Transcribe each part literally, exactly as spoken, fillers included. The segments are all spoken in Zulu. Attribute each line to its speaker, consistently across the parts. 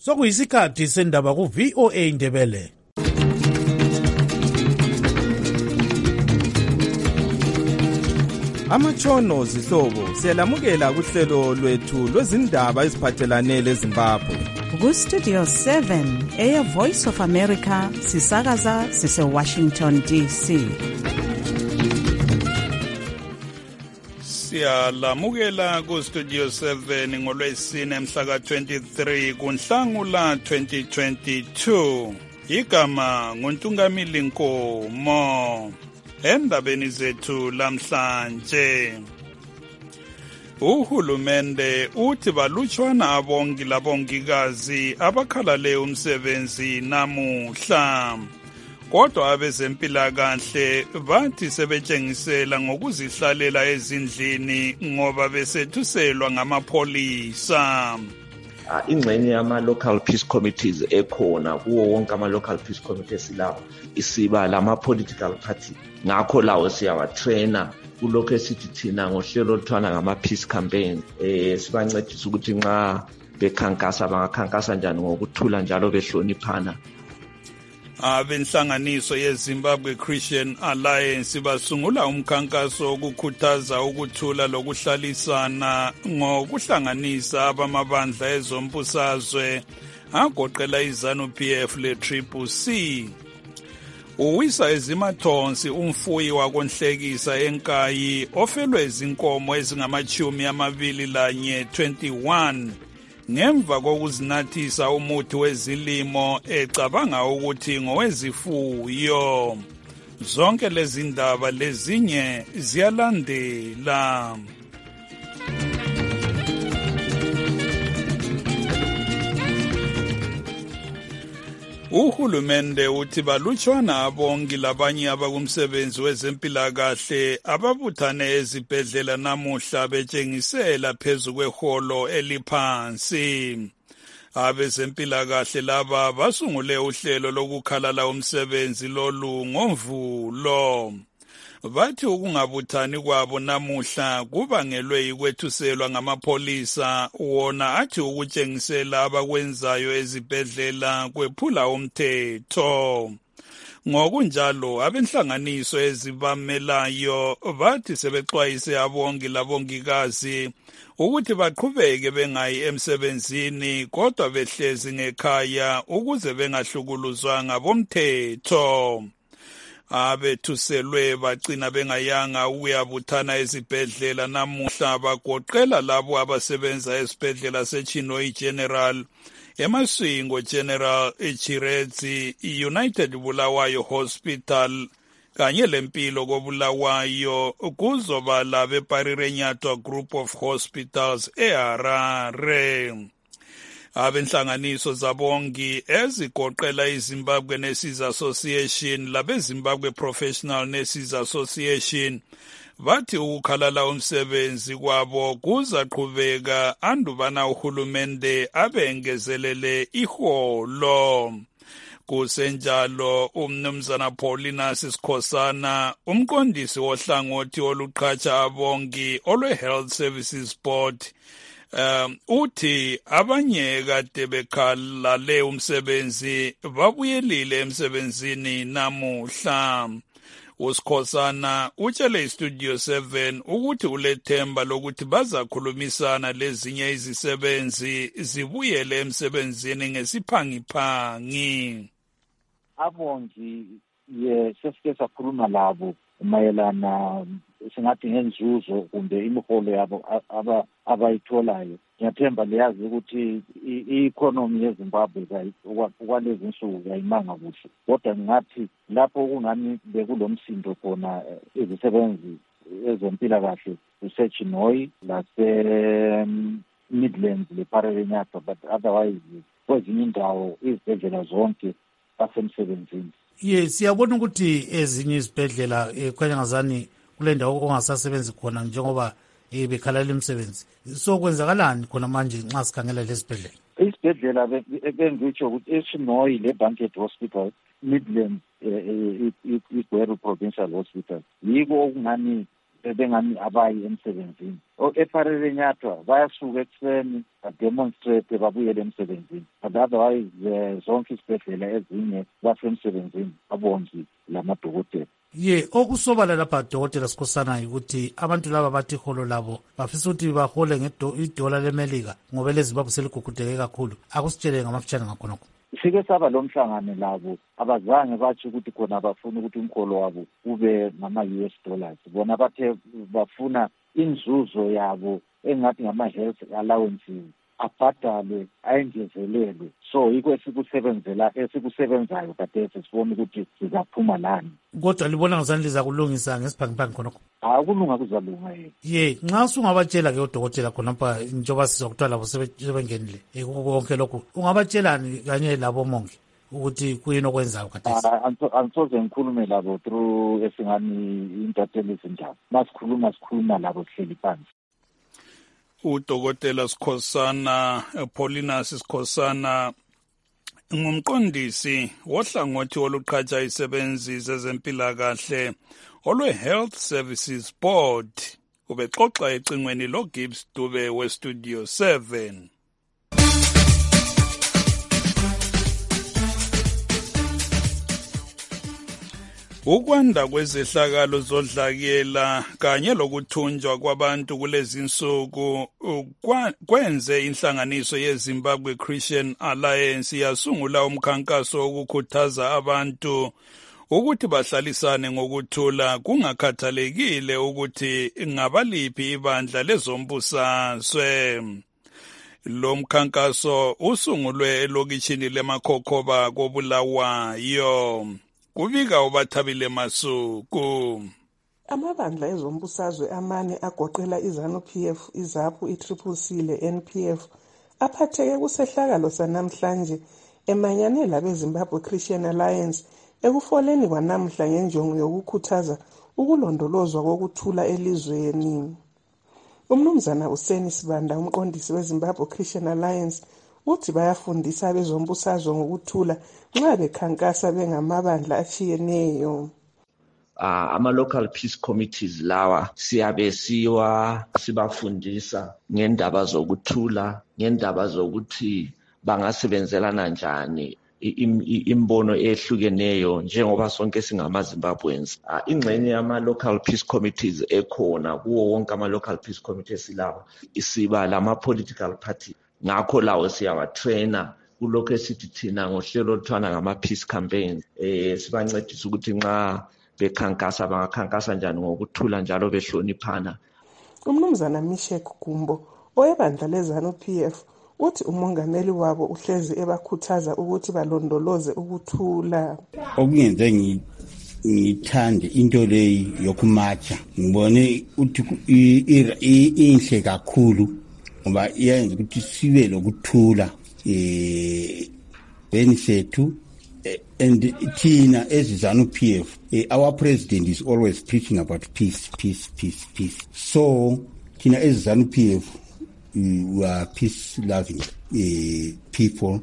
Speaker 1: Sokuyisikhathi sendaba ku V O A Ndebele.
Speaker 2: Amatshono zihlobo siyalamukela kuhlelo lwethu lwezindaba eziphathelane leZimbabwe.
Speaker 3: Ku Studio seven Air Voice of America sisakaza sise Washington D C.
Speaker 4: Siyalamukela ku Studio seven ngolwesine mhla ka twenty-three kuNhlangula twenty twenty-two. Igama nguNtungamili Nkomo. Endabeni zethu lamhlanje, uhulumende uthi balutshwana abongi labongikazi abakhalale umsebenzi namuhla, kodwa abezempilakahle bathi sebetshengisela ngokuzihlalela ezindlini ngoba besethuselwa ngamapholisa.
Speaker 5: Ingxenye yama-local peace committees ekhona kuwo wonke ama-local peace committees lawo isiba lama-political party, ngakho lawo siyawatraina kulokho esithi thina ngohlelo oluthwana ngama-peace campaign. Eh sibancedisa ukuthi nxa bekhankasa bangakhankasa njani ngokuthula njalo behloniphana.
Speaker 4: Abenhlanganiso yeZimbabwe Christian Alliance basungula umkhankaso wokukhuthaza ukuthula lokuhlalisana ngokuhlanganisa abamabandla ezombusazwe agoqela iZanu-P F le-Triple C. Uwisa ezimathonsi umfuyi wakonhlekisa eNkayi ofelwe izinkomo ezingamachumi amabili lanye twenty-one ngemva kokuzinathisa umuthi wezilimo ecabanga ukuthi ngowezifuyo. Zonke lezi ndaba lezinye ziyalandela. Uhulumende uthi balutshwana abongi labanye abakumsebenzi wezempilakahle ababuthane ezibhedlela namuhla betshengisela phezu kweholo eliphansi. Abezempilakahle laba basungule uhlelo lokukhalala umsebenzi lolu ngoMvulo. Bathi ukungabuthani kwabo namuhla kubangelwe yikwethuselwa ngamapholisa, wona athi ukutshengisela abakwenzayo ezibhedlela kwephula umthetho. Ngokunjalo abenhlanganiso ezibamelayo bathi sebexwayise abongi labongikazi ukuthi baqhubeke bengayi emsebenzini kodwa behlezi ngekhaya ukuze bengahlukuluzwa ngabomthetho. Abethuselwe bagcina bengayanga ukuyabuthana ezibhedlela namuhla bagoqela labo abasebenza esibhedlela seChinoyi General, eMasvingo General, eChiredzi, United Bulawayo Hospital kanye lempilo koBulawayo kuzoba labe Parirenyatwa Group of Hospitals eHarare. Abenhlanganiso zabongi ezigoqela iZimbabwe Nurses Association labeZimbabwe Professional Nurses Association bathi ukukhalala umsebenzi kwabo kuzaqhubeka andubana uhulumende abengezelele iholo. Kusenjalo umnumzana Paulinus Sikhosana, umqondisi wohlangothi oluqhatsha abongi olwe-Health Services Board, Um uthi abanye kade bekhalale umsebenzi babuyelile emsebenzini namuhla. Usikhosana utshele iStudio seven ukuthi ulethemba lokuthi bazakhulumisana lezinye izisebenzi zibuyele emsebenzini ngesiphangiphangi.
Speaker 6: Abongi ye sesike sakhuluma labo mayelana singathi ngenzuzo kumbe imiholo yabo abayitholayo. Ngiyathemba liyazi ukuthi i-economy yeZimbabwe kwalezi nsuku ayimanga kuhle, kodwa ngathi lapho kungani bekulomsindo khona izisebenzi ezempilakahle kuseChinoyi lase Midlands leParirenyatwa, but otherwise kwezinye indawo izibhedlela zonke basemsebenzini.
Speaker 1: Yes, siyabona ukuthi ezinye izibhedlela ekhanyangazani kule ndawo ongasasebenzi khona njengoba bekhalala imisebenzi. So kwenzakalani khona manje nxa sikhangela lesibhedlela?
Speaker 6: Isibhedlela bengitsho ukuthi eChinoyi leBanket Hospital, Midlands iGweru Provincial Hospital, yiko okungani bengani abayi emsebenzini. ePharelenyathwa bayasuka ekuseni bademonstrate babuyele emsebenzini, but otherwise zonke isibhedlela ezinye basemsebenzini abongi lamadokotela.
Speaker 1: Ye okusobala lapha dokotela Sikhosana ukuthi abantu laba bathi iholo labo bafisa ukuthi bahole ngedola leMelika ngoba leZimbabwe seligugudeke kakhulu. Akusitshele ngamafutshane ngakhonokho.
Speaker 6: Sike saba lo mhlangano labo abazange bathi ukuthi khona bafuna ukuthi umkholo wabo ube ngama-U S dollars. Bona bathe bafuna inzuzo yabo engathi ngama-health allowances abhadalwe ayengezelelwe. So yikho esikusebenzela esikusebenzayo kade sesibona ukuthi sizaphuma lani.
Speaker 1: Kodwa libona ngazani liza kulungisa ngesiphangiphanga khonokho?
Speaker 6: Akulunga kuzalunga yena.
Speaker 1: Ye nxa sungabatshela ke udokotela khonapha njengoba sizokuthiwa labo sebengenile konke lokhu ungabatshelani kanye labo mongi ukuthi kuyini okwenzayo khathesi?
Speaker 6: Angisoze ngikhulume labo through esingani intatheli izindaba. Masikhuluma sikhuluma labo sihleli phansi.
Speaker 4: Udokotela Sikhosana, Paulinus Sikhosana, ngumqondisi wohlangothi oluqhatsha isebenzi zezempilakahle olwe-Health Services Board. Ubexoxa ecingweni loGibbs Dube weStudio seven. Ukwanda kwezehlakalo zodlakela kanye lokuthunjwa kwabantu kulezi insuku kwenze inhlanganiso yeZimbabwe Christian Alliance yasungula umkhankaso wokukhuthaza abantu ukuthi bahlalisane ngokuthula kungakhathalekile ukuthi ngabaliphi ibandla lezombusazwe. Lo mkhankaso usungulwe elokishini leMakhokhoba koBulawayo. Kubika uBathabile Masuku.
Speaker 7: Amabandla ezombusazwe amane agoqela iZANU-P F, iZAPU, i-Triple C le-N P F aphatheke kusehlakalo sanamhlanje emanyane labeZimbabwe Christian Alliance ekufoleni kwanamhla ngenjongo yokukhuthaza ukulondolozwa kokuthula elizweni. Umnumzana uSeni Sibanda, umqondisi weZimbabwe Christian Alliance, uthi bayafundisa abezombusazwe ngokuthula nxa bekhankasa bengamabandla atshiyeneyo.
Speaker 5: Uh, ama-local peace committees lawa siyabe siwa sibafundisa ngendaba zokuthula, ngendaba zokuthi bangasebenzelana njani imbono ehlukeneyo njengoba sonke singama-Zimbabweans. Uh, ingxenye yama-local peace committees ekhona kuwo wonke ama-local peace committees lawa isiba lama-political party. Ngakho lawo siyawatraina kulokho esithi thina ngohlelo oluthiwa ngama-peace campaigns. Eh sibancedisa ukuthi nxa bekhankasa bangakhankasa njani ngokuthula njalo behloniphana.
Speaker 7: Umnumzana Mishek Gumbo oyebandla leZANU-P F uthi umongameli wabo uhlezi ebakhuthaza ukuthi balondoloze ukuthula.
Speaker 8: Okungenze ngithande into leyi yokumacha ngibone ukuthi inhle kakhulu ngoba iyenza ukuthi sibe lokuthula eh beni sethu. And Tina, as ZANU-P F, uh, our president is always preaching about peace, peace, peace, peace. So, Tina, as ZANU-P F, we are peace-loving uh, people.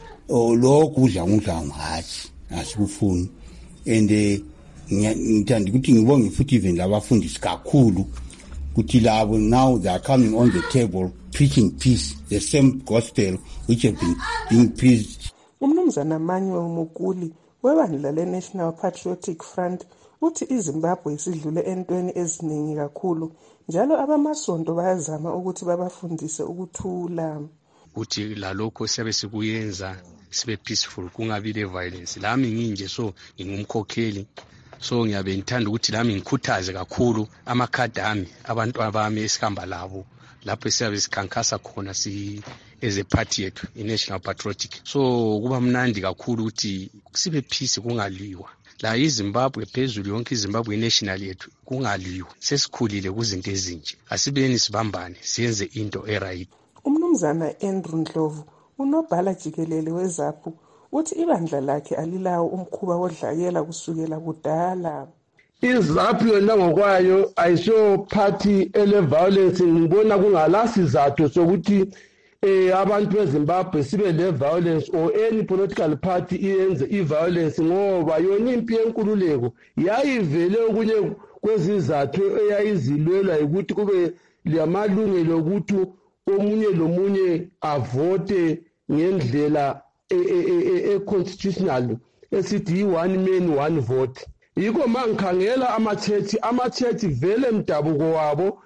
Speaker 8: Lo kudla ngudla ngathi asifuni. And ngithanda ukuthi ngibonge futhi even labafundisi kakhulu ukuthi labo now they are coming on the table preaching peace, the same gospel which have been being preached.
Speaker 7: Umnumzana Manuel Mukuli webandla le-National Patriotic Front uthi iZimbabwe isidlule entweni eziningi kakhulu njalo abamasonto bayazama ukuthi babafundise ukuthula.
Speaker 9: Uthi lalokho siyabe sikuyenza sibe peaceful kungabi le violence. Lami nginje so ngingumkhokheli so ngiyabe ngithanda ukuthi lami ngikhuthaze kakhulu amakhadi ami abantu abami esihamba labo lapho siyabe sikhankasa khona si as a party yethu i-National Patriotic. So kuba mnandi kakhulu ukuthi sibe peace kungaliwa. La iZimbabwe phezulu yonke iZimbabwe national yethu kungaliwa. Sesikhulile kuzinto ezinje. Asibeni sibambane siyenze into eright.
Speaker 7: Umnumzana Andrew Ndlovu unobhala jikelele weZAPU uthi ibandla lakhe alilawo umkhuba wodlakela kusukela kudala.
Speaker 10: iZAPU yona ngokwayo ayisho party ele violence. Ngibona kungala sizathu sokuthi eh abantu beZimbabwe sibe le violence or any political party iyenze i-violence ngoba yona impi yenkululeko yayivele okunye kwezizathu eyayizilwelwa ukuthi kube lamalungelo ukuthi omunye lomunye avote ngendlela e-constitutional esithi one man one vote. Yikho mangikhangela ama-church ama-church vele mdabuko wabo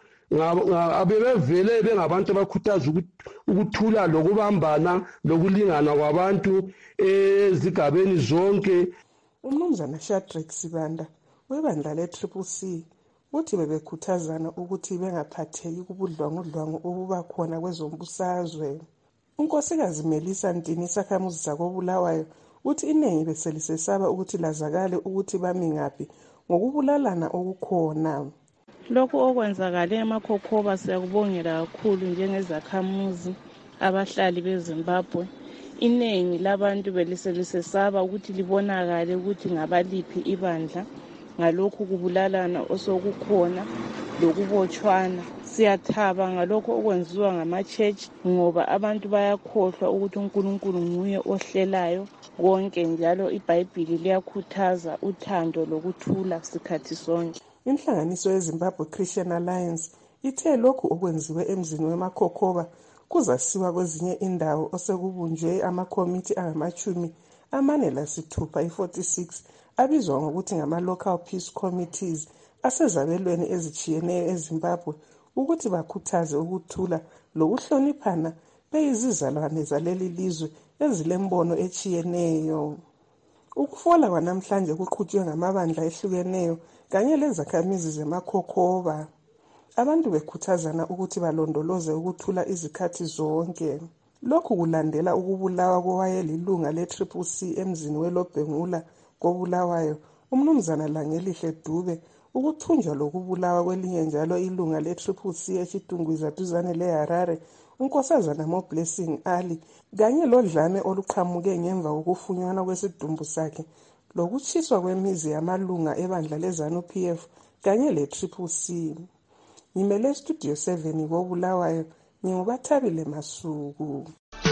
Speaker 10: abebevele bengabantu abakhuthaza ukuthula lokubambana lokulingana kwabantu ezigabeni zonke.
Speaker 7: Umnumzana Shadrack Sibanda webandla le-Triple C uthi bebekhuthazana ukuthi bengaphatheki kubudlwangudlwangu obuba khona kwezombusazwe. Unkosikazi Melissa Ntini isakhamuzi zakoBulawayo uthi iningi beselisesaba ukuthi lazakale ukuthi bami ngaphi ngokubulalana okukhona.
Speaker 11: Lokhu okwenzakale eMakhokhoba siyakubongela kakhulu njengezakhamuzi abahlali beZimbabwe. Iningi labantu beliselisesaba ukuthi libonakale ukuthi ngabaliphi ibandla ngalokhu kubulalana osokukhona lokubotshwana. Siyathaba ngalokho okwenziwa ngama-church ngoba abantu bayakhohlwa ukuthi uNkulunkulu nguye ohlelayo konke, njalo iBhayibhili liyakhuthaza uthando lokuthula sikhathi sonke.
Speaker 7: Inhlanganiso yeZimbabwe Christian Alliance ithe lokhu okwenziwe emzini weMakhokhoba kuzasiwa kwezinye indawo osekubunjwe amakomiti angamachumi amane lasithupha i-forty-six abizwa ngokuthi ngama-local peace committees asezabelweni ezitshiyeneyo eZimbabwe ukuthi bakhuthaze ukuthula lokuhloniphana beyizizalwane zaleli lizwe ezilembono etshiyeneyo. Ukufola kwanamhlanje kuqhutshwe ngamabandla ehlukeneyo kanye lezakhamizi zeMakhokhoba. Abantu bekhuthazana ukuthi balondoloze ukuthula izikhathi zonke. Lokhu kulandela ukubulawa kowayelilunga le-Triple C emzini weLobhengula koBulawayo umnumzana Langelihle Dube, ukuthunjwa lokubulawa kwelinye njalo ilunga le-Triple C eChitungwiza duzane leHarare unkosazana Mo-Blessing Ali kanye lodlame oluqhamuke ngemva kokufunyanwa kwesidumbu sakhe lokutshiswa kwemizi yamalunga ebandla leZANU P F kanye le-Triple C. Ngimele Studio seven koBulawayo, nginguBathabile Masuku.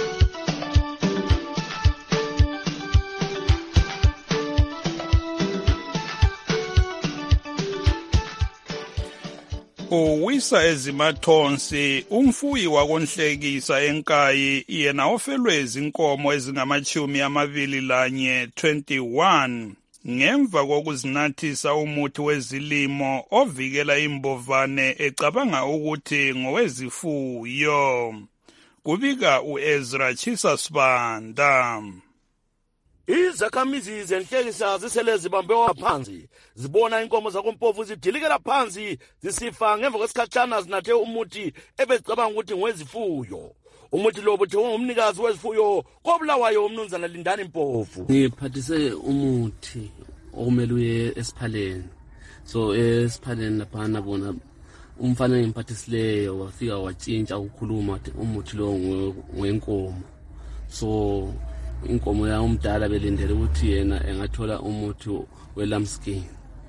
Speaker 4: Uwisa ezimathonsi umfuyi wakonhlekisa enkayi yena ofelwe izinkomo ezingamachumi amabili lanye twenty-one ngemva kokuzinathisa umuthi wezilimo ovikela imbovane ecabanga ukuthi ngowezifuyo. Kubika uEzra Chisa Sibanda.
Speaker 12: Izakhamizi zenhlekisa zisele zibambe waphansi zibona inkomo zakompofu zidilikela phansi zisifa ngemva kwesikhatshana zinathe umuthi ebezicabanga ukuthi ngowezifuyo. Umuthi lo buthi ngumnikazi wezifuyo koBulawayo umnumzana Lindani Mpofu.
Speaker 13: Ngiphathise umuthi okumele uye esiphaleni. So esiphaleni lapha bona umfana engiphathisileyo wafika watshintsha ukukhuluma umuthi lo ngwenkomo. So inkomo ya umdala belindele ukuthi yena engathola umuthi welambskin.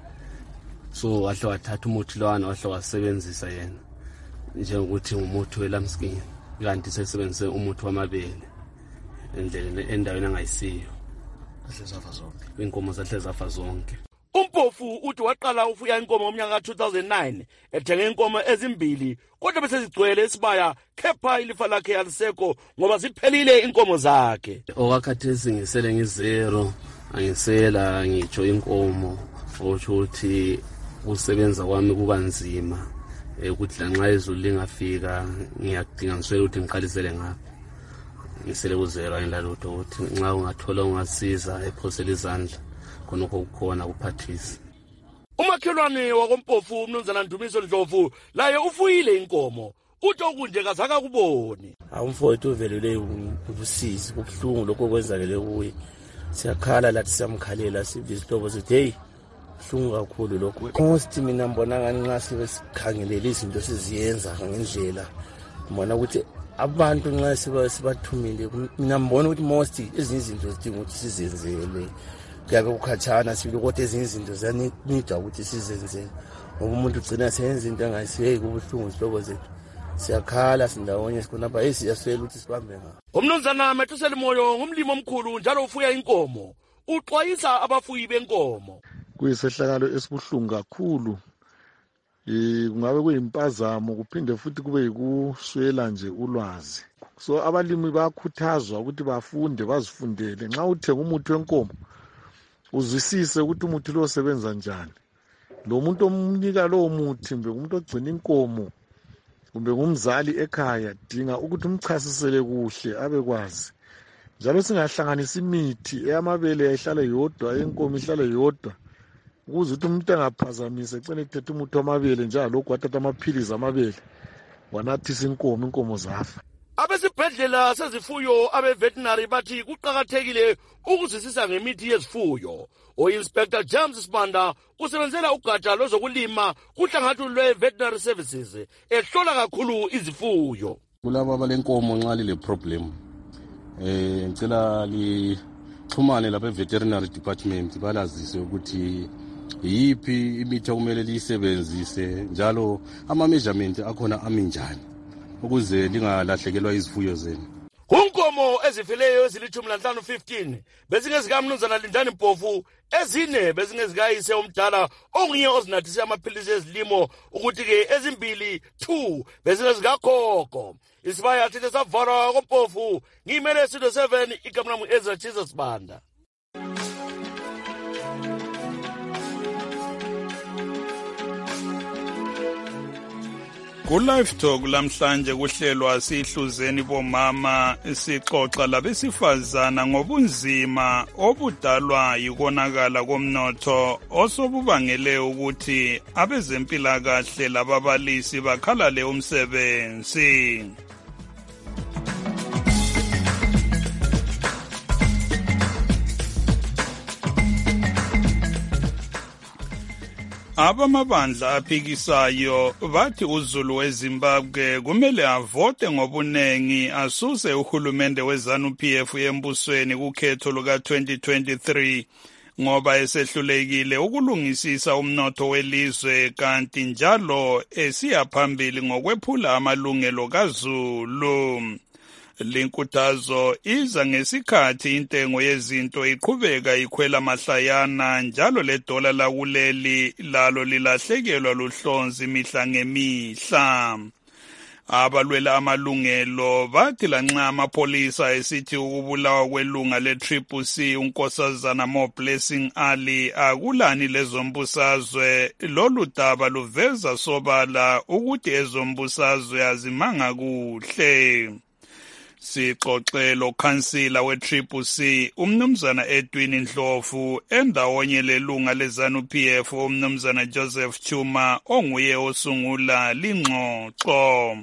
Speaker 13: So wahle wathatha umuthi lwana wahle wasebenzisa yena njengokuthi umuthi welambskin kanti sesebenzise umuthi wamabele endleleni endaweni angayisiyo. Kahle zafa zonke inkomo zahle zafa zonke.
Speaker 12: Umpofu uthi waqala ufuya inkomo ngomnyaka two thousand nine ethenga inkomo ezimbili kodwa bese zigcwele esibaya kepha ilifa lakhe yaliseko ngoba ziphelile inkomo zakhe.
Speaker 13: Okakhathesi ngisele ngizero angisela ngitsho inkomo ukuthi usebenza kwami kuba nzima ukuthi lanxa izulu lingafika ngiyadinga ngiswele ukuthi ngiqalisele ngaphi. Ngisele kuzero ayinlalutho ukuthi nxa ungathola ungasiza ephosela izandla khonokho kukhona kuphathisa.
Speaker 12: Umakhelwane wakompofu umnumzana Ndumiso Ndlovu laye ufuyile inkomo uthi okunje kazaka kuboni.
Speaker 14: Awumfowethu uvelele ubusizi kubuhlungu lokho kwenzakele kuye. Siyakhala lathi siyamkhalela sivizitobo sithi hey buhlungu kakhulu lokho. Most mina mbona ngani nxa sibesikhangelela izinto siziyenza ngendlela mbona ukuthi abantu nxa siba sibathumile mina mbona ukuthi most ezinye izinto zidinga ukuthi sizenzele. Kuyabe kukhatshana sibili kodwa ezinye izinto ziyanida ukuthi sizenze ngoba umuntu ugcina seyenza into angayisiye kubuhlungu isihlobo zethu. Siyakhala sindawonye sikhonapha hey siyaswela ukuthi sibambe ngapha.
Speaker 12: Umnumzana Methusela Moyo ngumlimi omkhulu njalo ufuya inkomo uxwayisa abafuyi benkomo.
Speaker 15: Kuyisehlakalo esibuhlungu kakhulu eh kungabe kuyimpazamo kuphinde futhi kube yikuswela nje ulwazi. So abalimi bayakhuthazwa ukuthi bafunde bazifundele. Nxa uthenga umuthi wenkomo uzwisise ukuthi umuthi lo usebenza njani. Lo muntu omnika lo muthi mbe umuntu ogcina inkomo kumbe ngumzali ekhaya dinga ukuthi umchasisele kuhle abekwazi. Njalo singahlanganisa imithi eyamabele yahlale yodwa yenkomo ihlale yodwa ukuze ukuthi umuntu angaphazamise ecene ethethe umuthi wamabele njalo lokhu wathatha amaphilizi amabele wanathisa inkomo inkomo zafa.
Speaker 12: Abesibhedlela sezifuyo abe-veterinary bathi kuqakathekile ukuzwisisa ngemithi yezifuyo. O-Inspector James Sibanda usebenzela ugatsha lwezokulima kuhlangathu lwe-veterinary services ehlola kakhulu izifuyo.
Speaker 16: Kulabo abalenkomo nxa lile problem eh ngicela lixhumane labe-veterinary department balazise ukuthi yiphi imithi okumele liyisebenzise njalo ama-measurement akhona aminjani ukuze lingalahlekelwa izifuyo zenu.
Speaker 12: Unkomo ezifileyo ezilithumi lanhlanu fifteen bezingezikaMnumzana Lindani Mpofu, ezine bezingezikayise omdala onguye ozinathise amaphilisi ezilimo ukuthi-ke ezimbili two bezingezikagogo. Isibaya sithi savala koMpofu ngiyimele studio seven igama lami Ezra Jesus Banda.
Speaker 4: Ku-Live Talk lamhlanje kuhlelwa sihluzeni bomama sixoxa labesifazana ngobunzima obudalwa yikonakala komnotho osobubangele ukuthi abezempilakahle lababalisi bakhalale umsebenzi. Abamabandla aphikisayo bathi uZulu weZimbabwe kumele avote ngobunengi asuse uhulumende weZANU-P F embusweni kukhetho luka twenty twenty-three ngoba esehlulekile ukulungisisa umnotho welizwe kanti njalo esiya phambili ngokwephula amalungelo kaZulu. Linkuthazo iza ngesikhathi intengo yezinto iqhubeka ikhwela mahlayana njalo le dola lakuleli lalo lilahlekelwa luhlonzi mihla ngemihla. Abalwela amalungelo bathi lanxa amapolisa esithi ukubulawa kwelunga le-Triple C unkosazana Mo Blessing Ali akulani lezombusazwe, lolu daba luveza sobala ukuthi ezombusazwe azimanga kuhle. Sixoxe lokhansila we-Triple C umnumzana Edwin Ndlovu endawonye lelunga leZANU-P F umnumzana Joseph Chuma onguye osungula lingxoxo.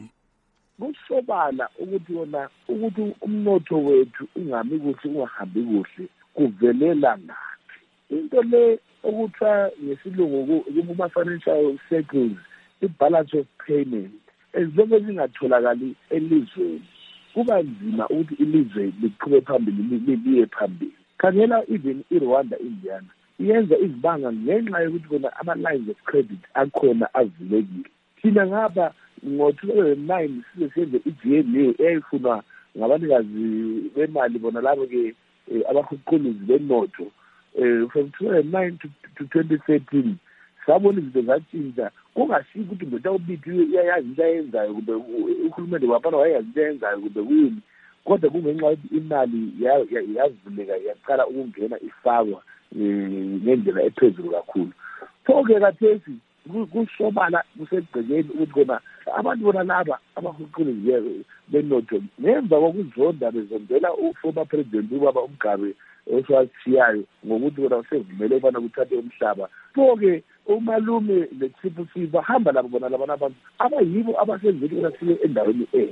Speaker 17: Kusobala ukuthi wona ukuthi umnotho wethu ungami kuhle ungahambi kuhle kuvelela ngaphi. Into le okuthiwa ngesilungu kuma-financial cycles i-balance of payment ezobe zingatholakali elizweni kuba nzima ukuthi ilizwe liqhube phambili liye phambili. Khangela even iRwanda Indiana iyenza izibanga ngenxa yokuthi kona ama-lines of credit akhona avulekile. Thina ngapha ngo-two thousand nine size senze i-G N A eyayifunwa ngabanikazi bemali bona labo-ke abahuquluzi benotho from two thousand nine to twenty thirteen sabona izinto zatshintsha. Kungashiyi ukuthi ndoda ubithi iyayazi into ayenzayo kumbe uhulumende waphana wayazi into ayenzayo kumbe kuyini, kodwa kungenxa yokuthi imali yazivuleka yaqala ukungena ifakwa ngendlela ephezulu kakhulu. Pho-ke kathesi kusobala kusegcekeni ukuthi kona abantu bona laba abahuquluzi benotho ngemva kokuzonda bezondela uformer president ubaba uMgabe oswathiyayo ngokuthi kona usevumele ukubana kuthathe umhlaba. Pho-ke umalume le-Triple C bahamba labo bona labana abantu abayibo abasenzile ukuthi endaweni enye.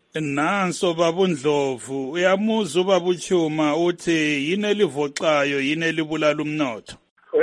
Speaker 4: Nanso baba Ndlovu, uyamuza ubaba uChuma uthi yini elivoxayo yini elibulala umnotho?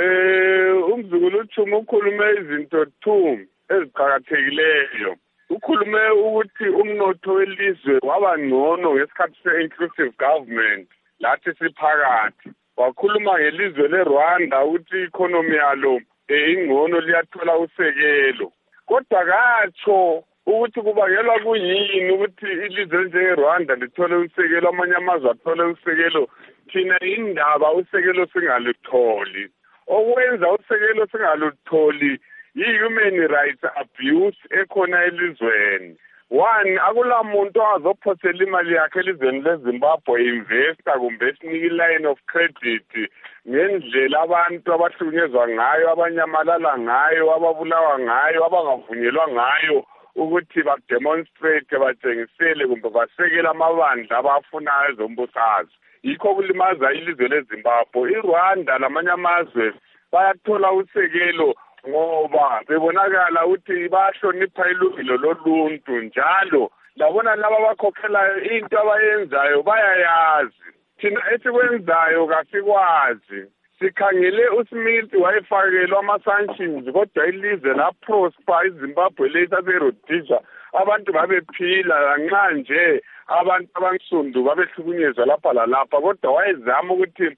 Speaker 18: Eh umzukulu uChuma ukhulume izinto two eziqhakathekileyo. Ukhulume ukuthi umnotho welizwe waba ngcono ngesikhathi se-inclusive government lathi siphakathi. Wakhuluma ngelizwe leRwanda ukuthi i-economy yalo ingcono liyathola usekelo. Kodwa katsho ukuthi kubangelwa kuyini ukuthi ilizwe njengeRwanda lithole usekelo amanye amazwe athole usekelo, thina indaba usekelo singalutholi. Okwenza usekelo singalutholi yi-human rights abuse ekhona elizweni. One, akula muntu azophosela imali yakhe elizweni leZimbabwe investor kumbe sinike line of credit ngendlela abantu abahlukunyezwa ngayo, abanyamalala ngayo, ababulawa ngayo, abangavunyelwa ngayo ukuthi bademonstrate batshengisele kumbe basekela amabandla abafunayo ezombusazwe. Yikho kulimaza ilizwe leZimbabwe. iRwanda lamanye amazwe bayathola usekelo ngoba bebonakala ukuthi bahlonipha ilungelo loluntu, njalo labona laba abakhokhelayo into abayenzayo bayayazi. Thina esikwenzayo kasikwazi. Sikhangele uSmith wayefakelwa ama-sanctions kodwa ilizwe la-prosper, iZimbabwe lesaseRhodesia abantu babephila nxa nje abantu abansundu babehlukunyezwa lapha lalapha, kodwa wayezama ukuthi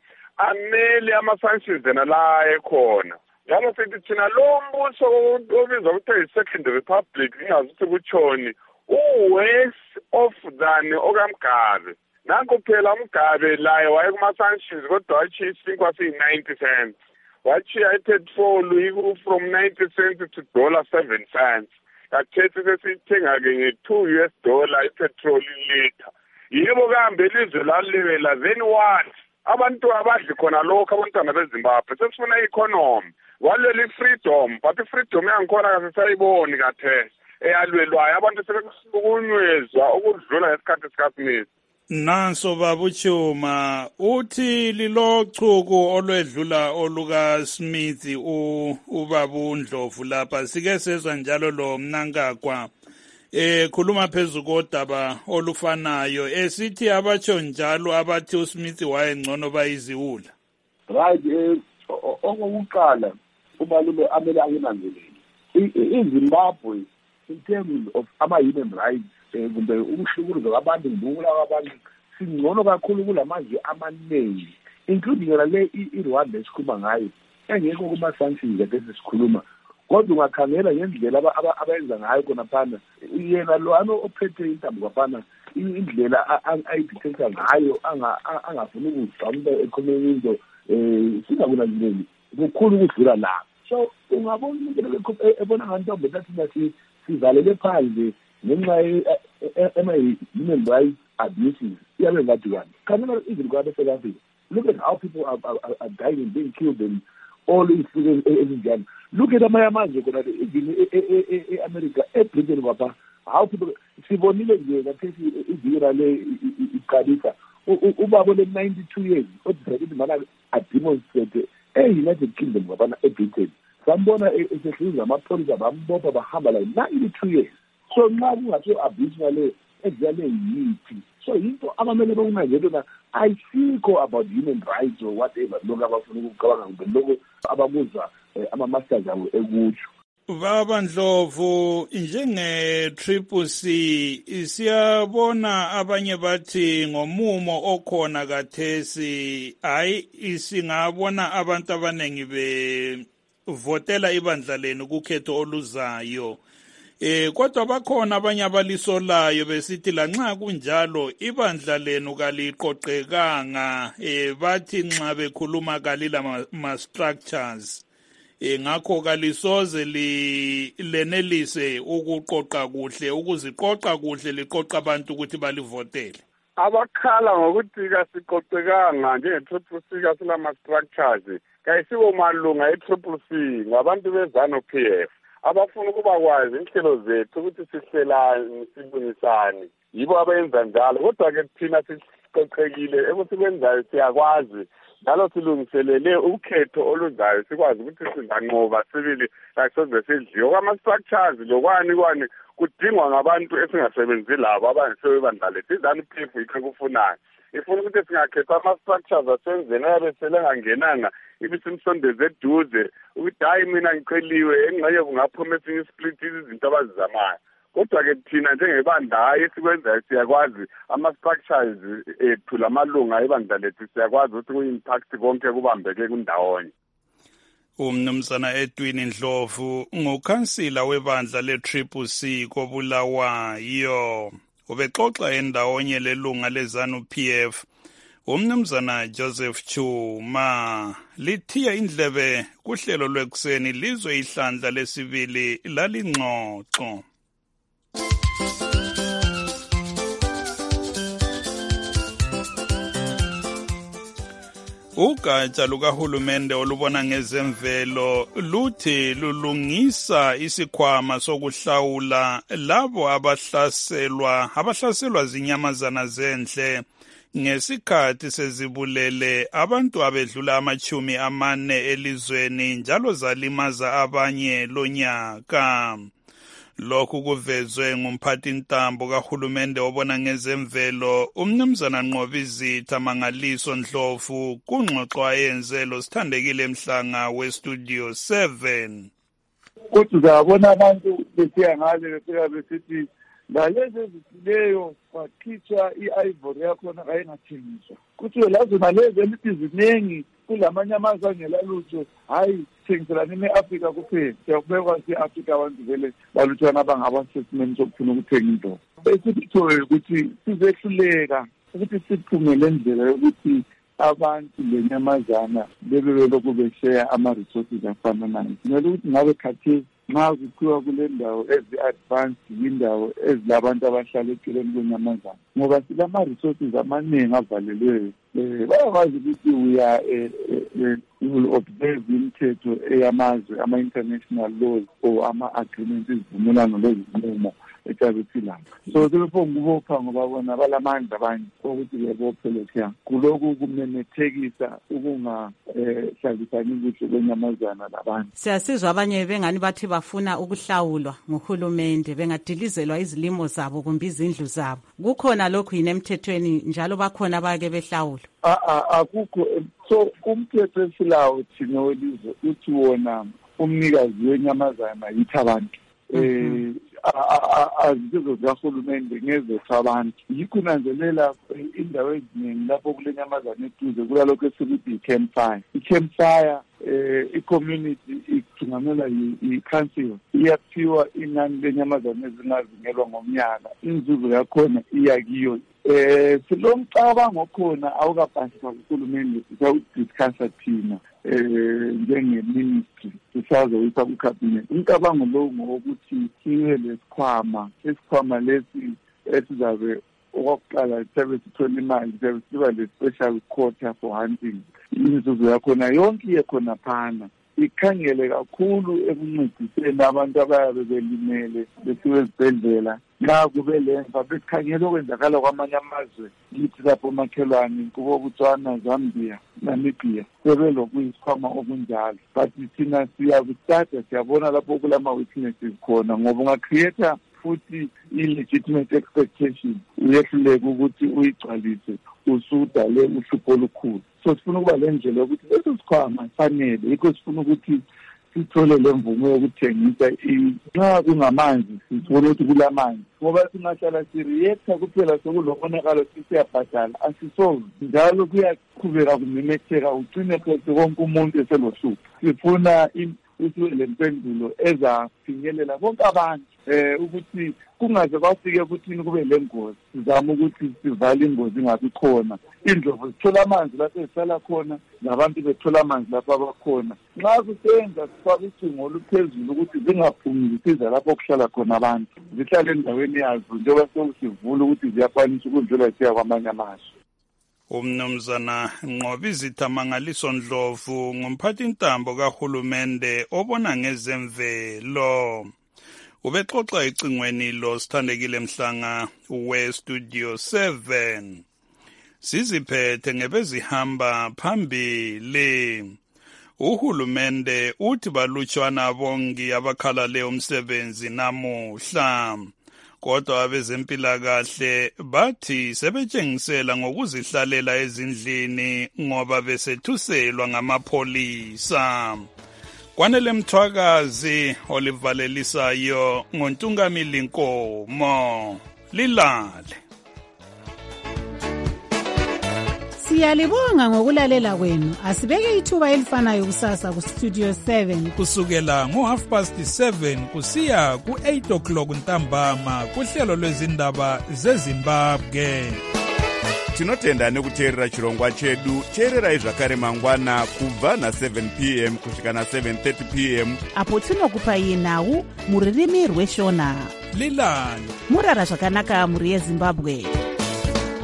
Speaker 18: amele ama-sanctions ena la ekhona. Njalo sithi thina lo mbuso obizwa ukuthi yi-Second Republic ingazi ukuthi kutshoni u-worse off than okaMgabe. Nanko phela uMgabe laye waye kuma-sanctions kodwa watshiya isinkwa siyi-ninety cents. Watshiya ipetrol iku from ninety cents to dollar seven cents. Kathethi sesiyithenga-ke nge-two U S dollar ipetrol ilitha. Yebo kambe ilizwe lalibela, then what? Abantu abadli khona lokho abantwana beZimbabwe sesifuna i-economy. Walwela i-freedom, but i-freedom yangikhona kasisayiboni kathesi eyalwelwayo. Abantu sebekuhlukunyezwa ukudlula ngesikhathi sikaSmith.
Speaker 4: Nanso babuchuma uthi lilochuku olwedlula oluka Smith u ubabu Ndlovu lapha sike sezwa njalo lo Mnangagwa eh khuluma phezulu kodaba olufanayo esithi abatsho njalo abathi uSmith wayengcono bayiziwula.
Speaker 17: Right, eh okokuqala umalume amele angenanzelele iZimbabwe in terms of ama human rights kumbe ukuhlukunyezwa kwabantu ngibukula kwabantu singcono kakhulu kulamazwe amaningi including yona le iRwanda esikhuluma ngayo engekho kuma sanctions kade sikhuluma, kodwa ungakhangela ngendlela abayenza ngayo khona phana yena lo ano ophethe intambo kwaphana indlela ayidictate ngayo angafuni ukugqamuka economy into eh singakunanzeleli kukhulu ukudlula la. So ungabona umuntu ebona ngantombe lathi nathi sivalele phandle ngenxa ema-human rights abuses iyabe ngathi wani. Khangela even kwaba South Africa, look at how people are, are, are dying and being killed and all these ezinjani. Look at amanye amazwe khona even e-America, e-Britain kwapha how people sibonile nje ngathethi ivira le iqalisa ubaba le ninety-two years odisayide ukuthi mana ademonstrate e-United Kingdom kwapha e-Britain. Sambona esehluza amapholisa bambopha bahamba like ninety-two years. So nxa kungathiwa abuse ngale ekuzale yithi, so into abamele bokunanzelona ayikho about human rights or whatever lokho abafuna ukucabanga kumbe lokho abakuzwa ama-masters abo ekutsho.
Speaker 4: Baba Ndlovu, njenge-Triple C siyabona abanye bathi ngomumo okhona kathesi hayi singabona abantu abanengi bevotela ibandla lenu kukhetho oluzayo. Eh kodwa bakhona abanye abalisolayo besithi lanxa kunjalo ibandla lenu kaliqoqekanga eh bathi nxa bekhuluma kalila ma structures eh ngakho kalisoze li lenelise ukuqoqa kuhle ukuziqoqa kuhle liqoqa abantu ukuthi balivotele.
Speaker 18: Abakhala ngokuthi kasiqoqekanga njenge-Triple C kasilama structures kayisibo malunga e-Triple C ngabantu bezanu P F abafuna ukuba kwazi inhlelo zethu ukuthi sihlelane sibunisane, yibo abayenza njalo. Kodwa-ke thina siqoqekile ekusikwenzayo siyakwazi njalo silungiselele ukhetho oluzayo sikwazi ukuthi singanqoba sibili kasoze sidliwe kwama-structures lokwani kwani kudingwa ngabantu esingasebenzi labo abangasewe bandla lethu. izanu P F yikho kufunayo ifuna ukuthi singakhetha ama-structures asenzeni ayabe selengangenanga ibisimsondeze eduze ukuthi hayi mina ngiqheliwe engxenye kungaphuma esinye isplit izinto abazizamayo. Kodwa-ke thina njengebandla hayi esikwenzayo siyakwazi ama-structures ethu lamalunga ebandla lethu siyakwazi ukuthi ku-impact konke kubambeke kundawonye.
Speaker 4: Umnumzana Edwin Ndlovu ngukhansila webandla le-Triple C koBulawayo ubexoxa endawonye lelunga lezanu P F umnumzana Joseph Chuma lithiya indlebe kuhlelo lwekuseni lizwe ihlandla lesibili lalingxoxo. Ugatsha lukahulumende olubona ngezemvelo luthi lulungisa isikhwama sokuhlawula labo abahlaselwa abahlaselwa zinyamazana zendle ngesikhathi sezibulele abantu abedlula amachumi amane elizweni njalo zalimaza abanye lonyaka. Lokhu kuvezwe ngumphathintambo kahulumende obona ngezemvelo umnumzana Nqobizitha Mangaliso Ndlovu kungxoxo ayenze lo Sithandekile Mhlanga westudio seven.
Speaker 19: Kodwa uzabona abantu besiya ngale befika besithi lalezi ezithileyo kwakhitshwa i-ivory yakhona kayingathengiswa. Kuthiwe lazo nalezi elithi ziningi kulamanyamaza angelalutho, hayi thengiselani ne-Afrika kuphela. Siyakubekwa si-Afrika abantu vele baluthwana abangabasesimeni sokufuna ukuthenga into. Esithoyo ukuthi sizehluleka ukuthi siphume le ndlela yokuthi abantu lenyamazana bebe belokhu besheya ama-resources afana nayo. Kumele ukuthi ngabe khathesi nxa kuthiwa kule ndawo ezi-advanced indawo ezilabantu abahlala eceleni kwenyamazana, ngoba silama-resources amaningi avalelweyo. Um bayakwazi ukuthi uya will observe imithetho eyamazwe, ama-international laws or ama-agreements, izivumelano lezinqumo etshabethilanga. So sebefo ngubopha ngoba bona balamandla abanye ukuthi bebophe lokhuya kulokhu kumemethekisa ukungahlalisani kuhle kwenyamazana labantu.
Speaker 3: Siyasizwa abanye bengani bathi bafuna ukuhlawulwa nguhulumende, bengadilizelwa izilimo zabo kumbe izindlu zabo. Kukhona lokhu yini emthethweni njalo bakhona abake behlawulwa?
Speaker 19: Akukho. So umthetho esilawo thina welizwe uthi wona umnikazi wenyamazana yithi abantu. Eh azizo zikahulumende ngezethu abantu. Yikho nanzelela indawo eziningi lapho kule nyamazana eduze kulalokho esikuthi i-campfire. I-campfire i-community ithungamela i-council iyaphiwa inani lenyamazana ezingazingelwa ngomnyaka, inzuzo yakhona iya kiyo. Eh silomcabango khona awukapasiswa kuhulumende sisawudiscussa thina eh njenge-ministry sisazoyisa ku-cabinet. Umcabango lowo ngowokuthi sibe lesikhwama, isikhwama lesi esizabe okokuqala sibe sithola imali, sibe siba le-special quota for hunting. Inzuzo yakhona yonke iyekhona phana ikhangele kakhulu ekuncediseni abantu abayabe belimele besiwe ezibhedlela. Nxa kube lemva besikhangela okwenzakala kwamanye amazwe lithi lapho omakhelwane kubo Botswana, Zambia, Namibia sebelokuyisikhwama okunjalo. But thina siyakustarta siyabona lapho kulama-weaknesses khona, ngoba ungacreate futhi i-legitimate expectation uyehluleka ukuthi uyigcwalise usudale uhlupho olukhulu. So sifuna ukuba le ndlela yokuthi leso sikhwama fanele, yikho sifuna ukuthi sithole le mvumo yokuthengisa nxa kungamanzi sithole ukuthi kulamanzi, ngoba singahlala sireacta kuphela sokulomonakalo sisiyabhadala asisolve. Njalo kuyaqhubeka kumemetheka ugcine phose konke umuntu eselohlupho. Sifuna ukuthi le mpendulo ezafinyelela bonke abantu um ukuthi kungaze kwafike kuthini kube le ngozi. Sizama ukuthi sivale ingozi ingabi khona. Indlovu zithola amanzi lapho ezihlala khona, nabantu bethola amanzi lapho abakhona. Nxa kusenza sifake ucingo oluphezulu ukuthi zingaphumi zisiza lapho kuhlala khona abantu, zihlale endaweni yazo njengoba sokusivula ukuthi ziyakwanisa ukudlula zisiya kwamanye amazwe.
Speaker 4: Umnumzana Nqobizitha Mangaliso Ndlovu ngumphathintambo kahulumende obona ngezemvelo. Ubexoxa ecingweni lo Sithandekile Mhlanga westudio seven. Siziphethe ngebezihamba phambili. Uhulumende uthi balutshwana bongi abakhalale umsebenzi namuhla. Kodwa abezempilakahle bathi sebetshengisela ngokuzihlalela ezindlini ngoba besethuselwa ngamapholisa. Kwanele Mthwakazi olivalelisayo ngoNtungamili Nkomo. Lilale.
Speaker 20: Siyalibonga ngokulalela kwenu. Asibeke ithuba elifanayo kusasa ku Studio seven
Speaker 21: kusukela ngo half past seven kusiya ku eight o'clock ntambama kuhlelo lwezindaba zeZimbabwe.
Speaker 2: tinotenda nekuteerera chirongwa chedu. teererai zvakare mangwana kubva na7 p m kusvika na7 thirty p m
Speaker 22: apo tinokupai nhau muririmi rweshona.
Speaker 21: lilani
Speaker 22: murara zvakanaka muri yezimbabwe.